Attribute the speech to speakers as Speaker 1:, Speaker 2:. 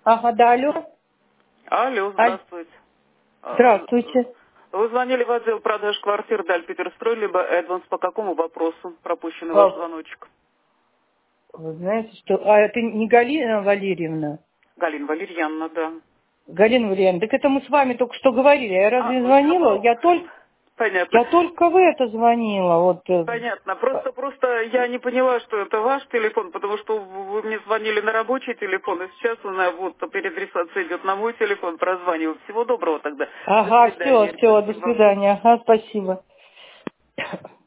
Speaker 1: Ага, да, алло.
Speaker 2: Алло, здравствуйте.
Speaker 1: Здравствуйте.
Speaker 2: Вы звонили в отдел продаж квартир Даль Питерстрой, либо Эдванс. По какому вопросу пропущенный ваш звоночек?
Speaker 1: Вы знаете, что... А это не Галина Валерьевна?
Speaker 2: Галина Валерьяновна, да.
Speaker 1: Галина Валерьевна, так это мы с вами только что говорили. Я разве не звонила?
Speaker 2: Понятно.
Speaker 1: Я только в это звонила. Вот.
Speaker 2: Понятно. Просто я не поняла, что это ваш телефон, потому что вы мне звонили на рабочий телефон, и сейчас она вот переадресация идет на мой телефон, прозваниваю. Всего доброго тогда.
Speaker 1: Ага,
Speaker 2: До свидания.
Speaker 1: все, до свидания. Ага, спасибо.